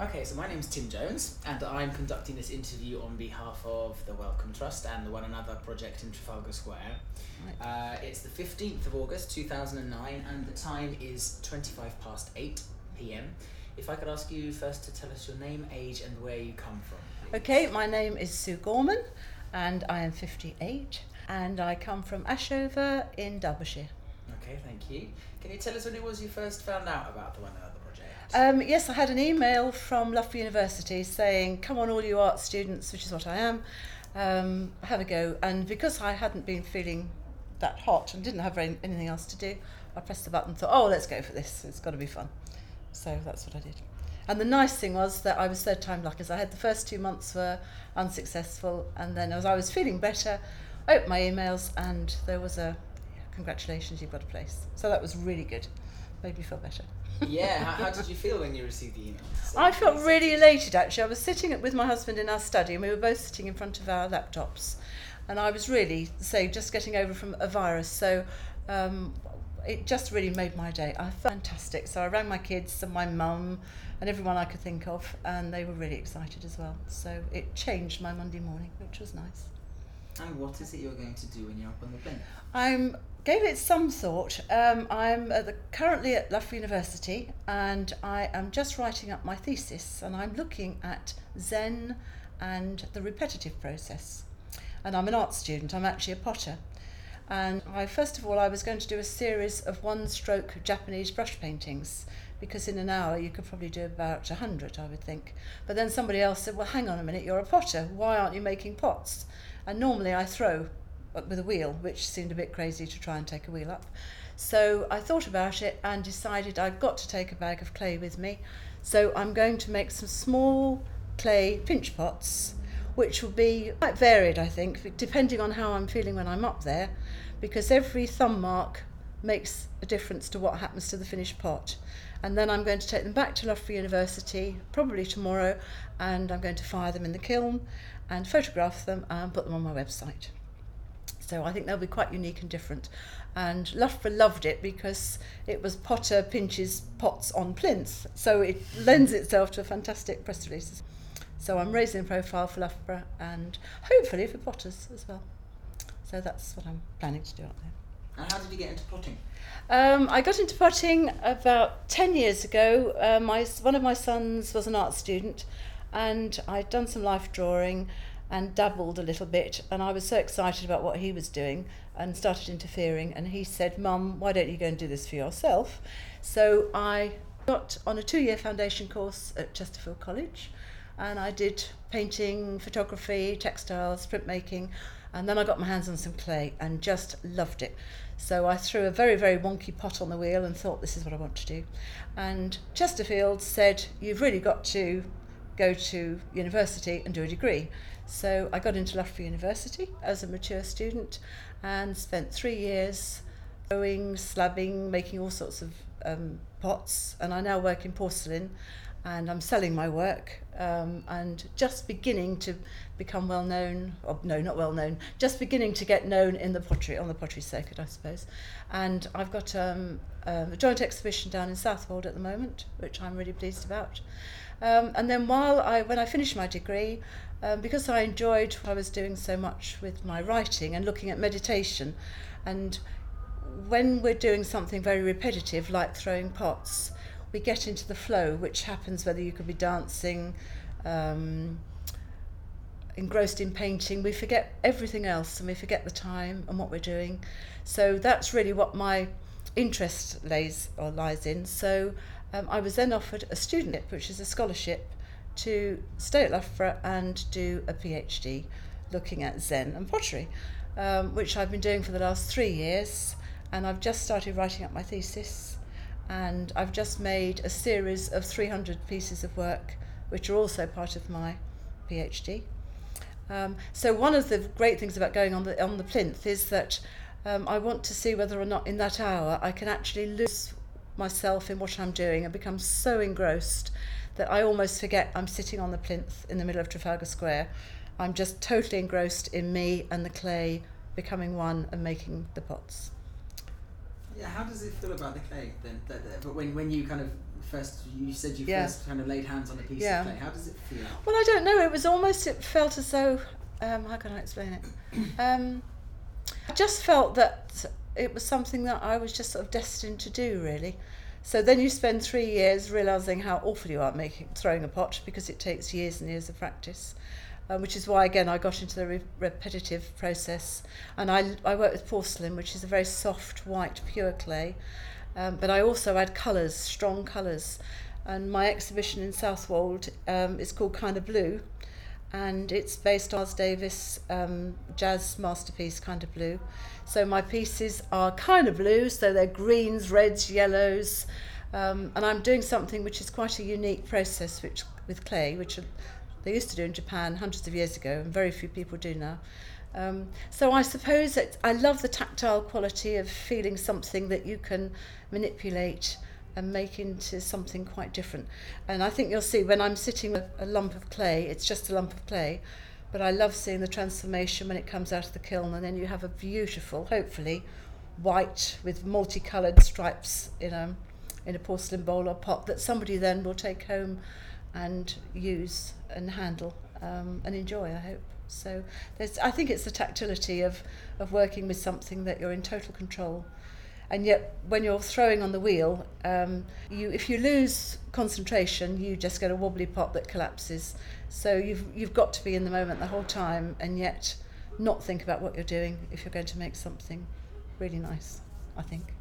Okay, so my name's Tim Jones, and I'm conducting this interview on behalf of the Wellcome Trust and the One Another project in Trafalgar Square. Right. It's the 15th of August 2009, and the time is 8 p.m. If I could ask you first to tell us your name, age, and where you come from, please. Okay, my name is Sue Gorman, and I am 58, and I come from Ashover in Derbyshire. Okay, thank you. Can you tell us when it was you first found out about the One Another project? Yes, I had an email from Loughborough University saying, come on all you art students, which is what I am, have a go. And because I hadn't been feeling that hot and didn't have anything else to do, I pressed the button and thought, oh, let's go for this, it's got to be fun. So that's what I did. And the nice thing was that I was third time lucky, so I had the first 2 months were unsuccessful, and then as I was feeling better, I opened my emails and there was a congratulations, you've got a place. So that was really good, made me feel better. Yeah, how did you feel when you received the email? I felt really elated actually. I was sitting with my husband in our study and we were both sitting in front of our laptops, and I was really, say, just getting over from a virus, so it just really made my day. I felt fantastic. So I rang my kids and my mum and everyone I could think of, and they were really excited as well. So it changed my Monday morning, which was nice. And what is it you're going to do when you're up on the plinth? I gave it some thought. I'm currently at Loughborough University, and I am just writing up my thesis, and I'm looking at Zen and the repetitive process. And I'm an art student, I'm actually a potter. And first of all, I was going to do a series of one-stroke Japanese brush paintings, because in an hour you could probably do about 100, I would think. But then somebody else said, well, hang on a minute, you're a potter, why aren't you making pots? And normally I throw with a wheel, which seemed a bit crazy to try and take a wheel up. So I thought about it and decided I've got to take a bag of clay with me. So I'm going to make some small clay pinch pots, which will be quite varied, I think, depending on how I'm feeling when I'm up there, because every thumb mark makes a difference to what happens to the finished pot. And then I'm going to take them back to Loughborough University, probably tomorrow, and I'm going to fire them in the kiln and photograph them and put them on my website. So I think they'll be quite unique and different. And Loughborough loved it because it was Potter pinches pots on plinth, so it lends itself to a fantastic press release. So I'm raising a profile for Loughborough and hopefully for potters as well. So that's what I'm planning to do up there. And how did you get into potting? I got into potting about 10 years ago. One of my sons was an art student, and I'd done some life drawing and dabbled a little bit, and I was so excited about what he was doing and started interfering, and he said, Mum, why don't you go and do this for yourself? So I got on a 2-year foundation course at Chesterfield College, and I did painting, photography, textiles, printmaking, and then I got my hands on some clay and just loved it. So I threw a very, very wonky pot on the wheel and thought, this is what I want to do. And Chesterfield said, you've really got to go to university and do a degree. So I got into Loughborough University as a mature student and spent 3 years sewing, slabbing, making all sorts of pots, and I now work in porcelain, and I'm selling my work and just beginning to become well known, or no, not well known, just beginning to get known in the pottery, on the pottery circuit, I suppose. And I've got a joint exhibition down in Southwold at the moment, which I'm really pleased about. And then when I finished my degree, because I enjoyed what I was doing so much with my writing and looking at meditation, and when we're doing something very repetitive like throwing pots, we get into the flow, which happens whether you could be dancing, engrossed in painting. We forget everything else and we forget the time and what we're doing. So that's really what my interest lies in. So I was then offered a studentship, which is a scholarship, to stay at Loughborough and do a PhD looking at Zen and pottery, which I've been doing for the last 3 years, and I've just started writing up my thesis, and I've just made a series of 300 pieces of work which are also part of my PhD. So one of the great things about going on the plinth is that I want to see whether or not in that hour I can actually lose myself in what I'm doing and become so engrossed that I almost forget I'm sitting on the plinth in the middle of Trafalgar Square. I'm just totally engrossed in me and the clay becoming one and making the pots. Yeah, how does it feel about the clay then? When you kind of first, you said you Yeah. first kind of laid hands on a piece Yeah. of clay. How does it feel? Well, I don't know. It felt as though, how can I explain it? I just felt that it was something that I was just sort of destined to do, really. So then you spend 3 years realising how awful you are at throwing a pot, because it takes years and years of practice, which is why, again, I got into the repetitive process. And I work with porcelain, which is a very soft, white, pure clay. But I also add colours, strong colours. And my exhibition in Southwold is called Kind of Blue, and it's based on Miles Davis' jazz masterpiece Kind of Blue. So my pieces are kind of blue, so they're greens, reds, yellows, and I'm doing something which is quite a unique process with clay, which they used to do in Japan hundreds of years ago, and very few people do now. So I suppose that I love the tactile quality of feeling something that you can manipulate and make into something quite different. And I think you'll see when I'm sitting with a lump of clay, it's just a lump of clay, but I love seeing the transformation when it comes out of the kiln, and then you have a beautiful, hopefully, white with multicoloured stripes in a porcelain bowl or pot that somebody then will take home and use and handle and enjoy, I hope. So I think it's the tactility of working with something that you're in total control. And yet, when you're throwing on the wheel, if you lose concentration, you just get a wobbly pot that collapses. So you've got to be in the moment the whole time, and yet not think about what you're doing if you're going to make something really nice, I think.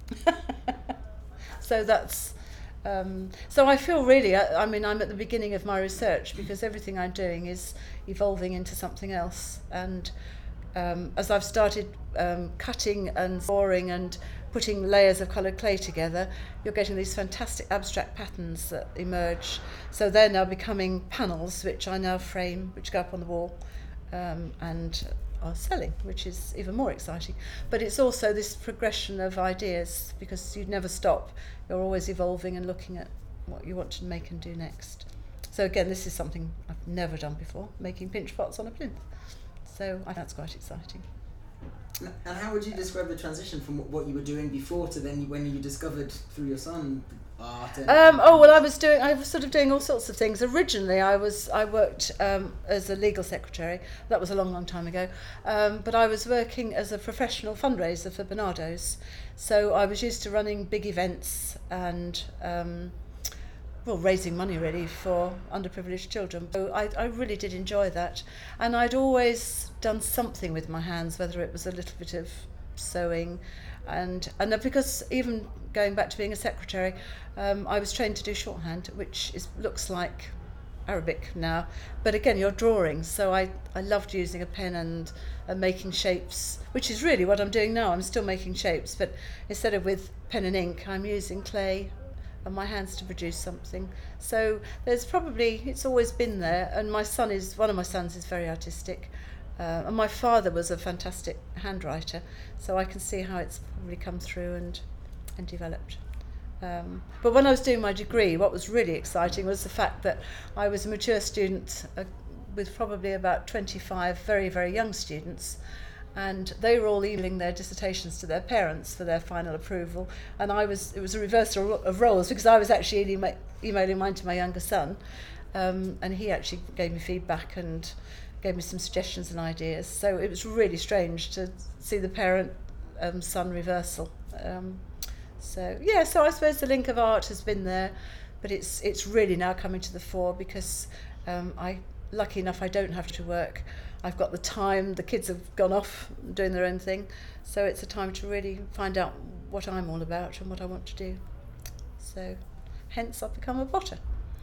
So that's. So I feel really, I'm at the beginning of my research, because everything I'm doing is evolving into something else. And as I've started cutting and drawing and putting layers of coloured clay together, you're getting these fantastic abstract patterns that emerge. So they're now becoming panels, which I now frame, which go up on the wall and are selling, which is even more exciting. But it's also this progression of ideas, because you never stop. You're always evolving and looking at what you want to make and do next. So again, this is something I've never done before, making pinch pots on a plinth. So I think that's quite exciting. And how would you describe the transition from what you were doing before to then when you discovered through your son art? I was sort of doing all sorts of things. Originally, I worked as a legal secretary. That was a long, long time ago. But I was working as a professional fundraiser for Barnardo's. So I was used to running big events and raising money really for underprivileged children. So I really did enjoy that. And I'd always done something with my hands, whether it was a little bit of sewing, and because even going back to being a secretary, I was trained to do shorthand, which looks like Arabic now, but again you're drawing, so I loved using a pen and making shapes, which is really what I'm doing now. I'm still making shapes, but instead of with pen and ink, I'm using clay and my hands to produce something. So it's always been there. And one of my sons is very artistic, and my father was a fantastic handwriter, so I can see how it's probably come through and developed. But when I was doing my degree, what was really exciting was the fact that I was a mature student with probably about 25 very, very young students, and they were all emailing their dissertations to their parents for their final approval, and it was a reversal of roles, because I was actually emailing mine to my younger son, and he actually gave me feedback and gave me some suggestions and ideas. So it was really strange to see the parent-son reversal. So I suppose the link of art has been there, but it's really now coming to the fore, because lucky enough I don't have to work. I've got the time, the kids have gone off doing their own thing, so it's a time to really find out what I'm all about and what I want to do. So hence I've become a potter.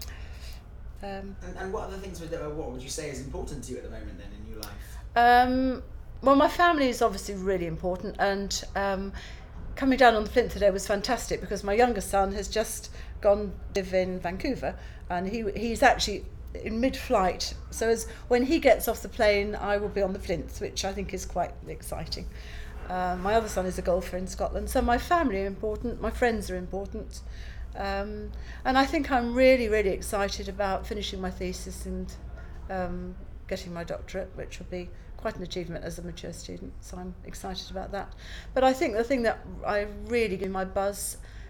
And what other things what would you say is important to you at the moment then in your life? Well, my family is obviously really important, and coming down on the plinth today was fantastic, because my younger son has just gone to live in Vancouver, and he's actually in mid-flight, so when he gets off the plane I will be on the plinth, which I think is quite exciting. My other son is a golfer in Scotland, so my family are important, my friends are important, and I think I'm really, really excited about finishing my thesis and getting my doctorate, which will be quite an achievement as a mature student, so I'm excited about that. But I think the thing that I really give my buzz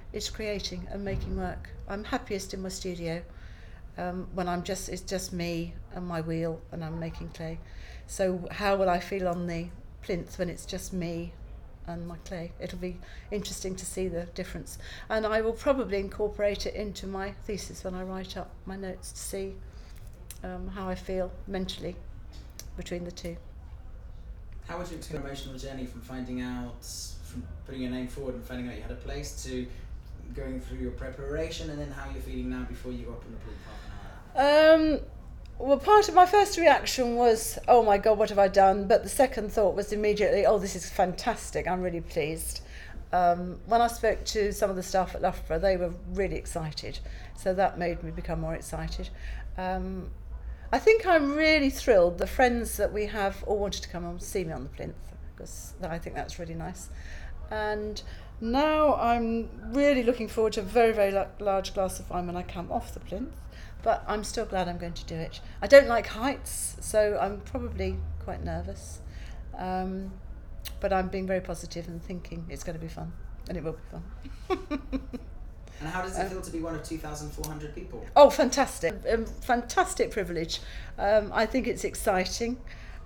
is creating and making work. I'm happiest in my studio when it's just me and my wheel and I'm making clay. So how will I feel on the plinth when it's just me and my clay? It'll be interesting to see the difference. And I will probably incorporate it into my thesis when I write up my notes to see how I feel mentally between the two. How was your emotional journey from putting your name forward and finding out you had a place to going through your preparation, and then how you're feeling now before you go up on the plinth half an hour? Well, part of my first reaction was, oh my God, what have I done? But the second thought was immediately, oh, this is fantastic. I'm really pleased. When I spoke to some of the staff at Loughborough, they were really excited. So that made me become more excited. I think I'm really thrilled. The friends that we have all wanted to come and see me on the plinth, because I think that's really nice. And now I'm really looking forward to a very, very large glass of wine when I come off the plinth. But I'm still glad I'm going to do it. I don't like heights, so I'm probably quite nervous. But I'm being very positive and thinking it's going to be fun, and it will be fun. And how does it feel to be one of 2,400 people? Oh, fantastic. Fantastic privilege. I think it's exciting.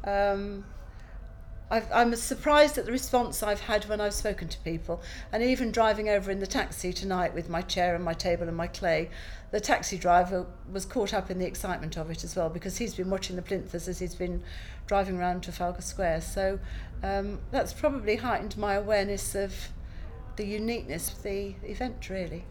I'm surprised at the response I've had when I've spoken to people. And even driving over in the taxi tonight with my chair and my table and my clay, the taxi driver was caught up in the excitement of it as well, because he's been watching the plinthers as he's been driving around Trafalgar Square. So that's probably heightened my awareness of the uniqueness of the event, really.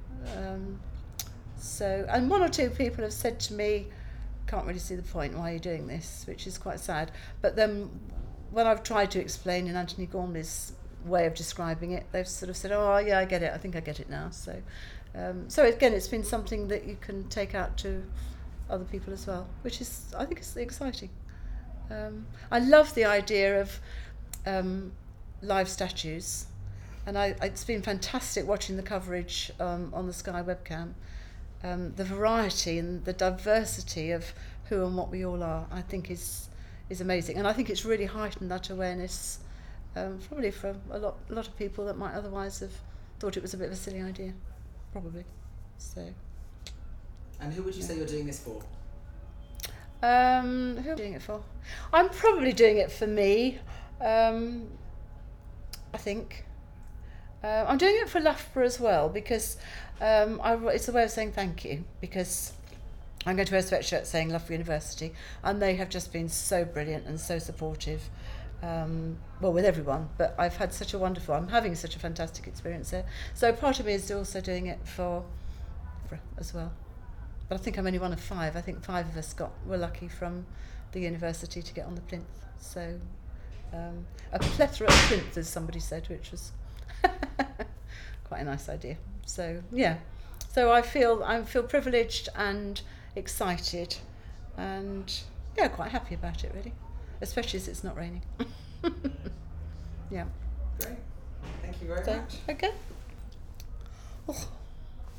And one or two people have said to me, can't really see the point, why are you doing this, which is quite sad. But then when I've tried to explain in Anthony Gormley's way of describing it, they've sort of said, oh yeah, I get it, I think I get it now. So again, it's been something that you can take out to other people as well, which is, I think, it's exciting. I love the idea of live statues. And it's been fantastic watching the coverage on the Sky webcam. The variety and the diversity of who and what we all are, I think, is amazing. And I think it's really heightened that awareness, probably for a lot of people that might otherwise have thought it was a bit of a silly idea, probably. So. And who would you say you're doing this for? Who am I doing it for? I'm probably doing it for me, I think. I'm doing it for Loughborough as well, because it's a way of saying thank you, because I'm going to wear a sweatshirt saying Loughborough University, and they have just been so brilliant and so supportive, with everyone, but I'm having such a fantastic experience there. So part of me is also doing it for as well. But I think I'm only one of 5. I think 5 of us were lucky from the university to get on the plinth. So a plethora of plinths, as somebody said, which was quite a nice idea. So yeah, so I feel privileged and excited, and yeah, quite happy about it, really, especially as it's not raining. Yeah. Great. Thank you very much. Okay. Oh.